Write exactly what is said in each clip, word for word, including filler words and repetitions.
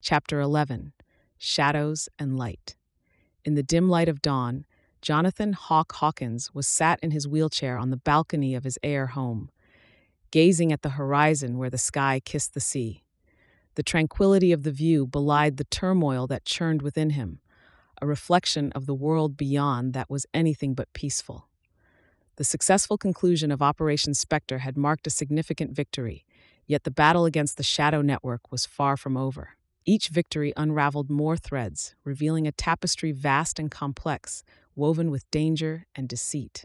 Chapter eleven, Shadows and Light. In the dim light of dawn, Jonathan Hawk Hawkins was sat in his wheelchair on the balcony of his Ayr home, gazing at the horizon where the sky kissed the sea. The tranquility of the view belied the turmoil that churned within him, a reflection of the world beyond that was anything but peaceful. The successful conclusion of Operation Spectre had marked a significant victory, yet the battle against the Shadow Network was far from over. Each victory unraveled more threads, revealing a tapestry vast and complex, woven with danger and deceit.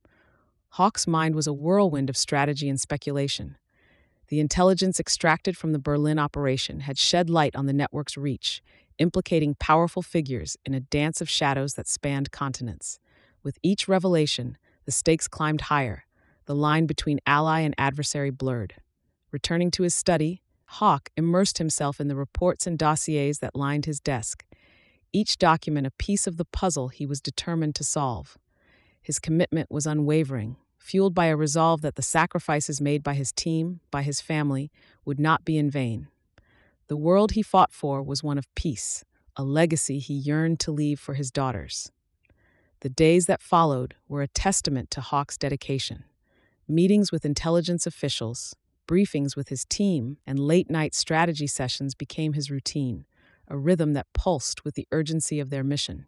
Hawk's mind was a whirlwind of strategy and speculation. The intelligence extracted from the Berlin operation had shed light on the network's reach, implicating powerful figures in a dance of shadows that spanned continents. With each revelation, the stakes climbed higher, the line between ally and adversary blurred. Returning to his study, Hawk immersed himself in the reports and dossiers that lined his desk, each document a piece of the puzzle he was determined to solve. His commitment was unwavering, fueled by a resolve that the sacrifices made by his team, by his family, would not be in vain. The world he fought for was one of peace, a legacy he yearned to leave for his daughters. The days that followed were a testament to Hawk's dedication. Meetings with intelligence officials, briefings with his team, and late-night strategy sessions became his routine, a rhythm that pulsed with the urgency of their mission.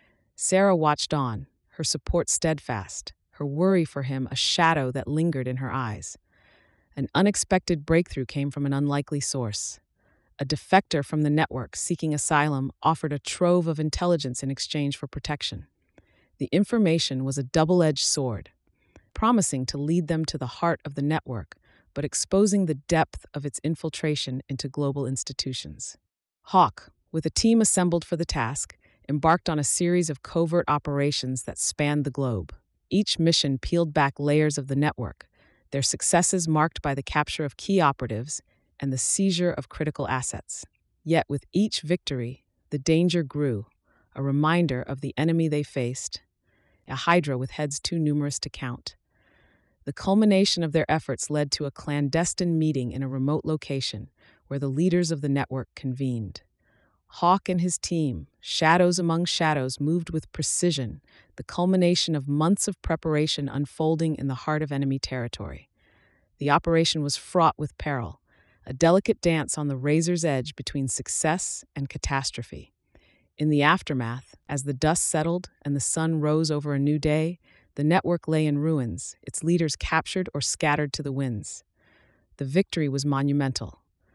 Sarah watched on, her support steadfast, her worry for him a shadow that lingered in her eyes. An unexpected breakthrough came from an unlikely source. A defector from the network seeking asylum offered a trove of intelligence in exchange for protection. The information was a double-edged sword, promising to lead them to the heart of the network, but exposing the depth of its infiltration into global institutions. Hawk, with a team assembled for the task, embarked on a series of covert operations that spanned the globe. Each mission peeled back layers of the network, their successes marked by the capture of key operatives and the seizure of critical assets. Yet with each victory, the danger grew, a reminder of the enemy they faced, a hydra with heads too numerous to count. The culmination of their efforts led to a clandestine meeting in a remote location where the leaders of the network convened. Hawk and his team, shadows among shadows, moved with precision, the culmination of months of preparation unfolding in the heart of enemy territory. The operation was fraught with peril, a delicate dance on the razor's edge between success and catastrophe. In the aftermath, as the dust settled and the sun rose over a new day, the network lay in ruins, its leaders captured or scattered to the winds. The victory was monumental,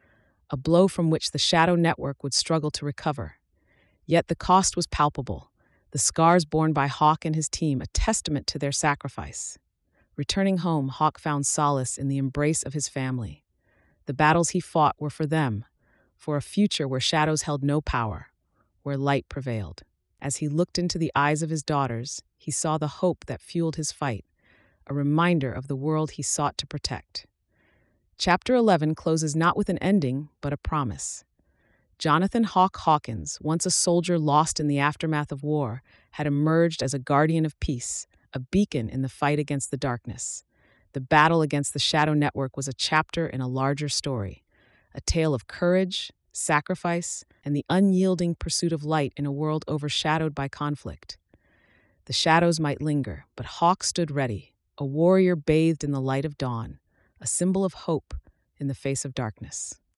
a blow from which the Shadow Network would struggle to recover. Yet the cost was palpable, the scars borne by Hawk and his team a testament to their sacrifice. Returning home, Hawk found solace in the embrace of his family. The battles he fought were for them, for a future where shadows held no power, where light prevailed. As he looked into the eyes of his daughters, he saw the hope that fueled his fight, a reminder of the world he sought to protect. Chapter eleven closes not with an ending, but a promise. Jonathan Hawk Hawkins, once a soldier lost in the aftermath of war, had emerged as a guardian of peace, a beacon in the fight against the darkness. The battle against the Shadow Network was a chapter in a larger story, a tale of courage, sacrifice, and the unyielding pursuit of light in a world overshadowed by conflict. The shadows might linger, but Hawk stood ready, a warrior bathed in the light of dawn, a symbol of hope in the face of darkness.